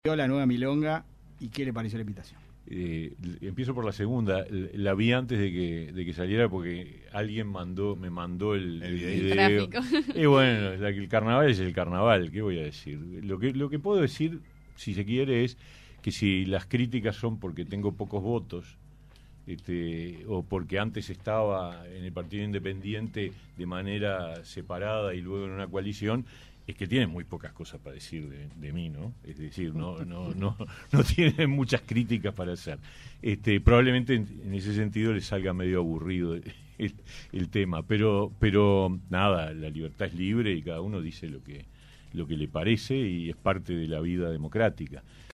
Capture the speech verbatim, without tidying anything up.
La nueva milonga y qué le pareció la invitación. Eh, empiezo por la segunda. La vi antes de que de que saliera porque alguien mandó me mandó el, El el video. video. Y bueno, la, el carnaval es el carnaval, ¿qué voy a decir? Lo que lo que puedo decir, si se quiere, es que si las críticas son porque tengo pocos votos, este, o porque antes estaba en el Partido Independiente de manera separada y luego en una coalición, es que tienen muy pocas cosas para decir de, de mí, ¿no? Es decir, no no no no tienen muchas críticas para hacer. Este, probablemente en, en ese sentido les salga medio aburrido el, el tema, pero pero nada, la libertad es libre y cada uno dice lo que lo que le parece y es parte de la vida democrática.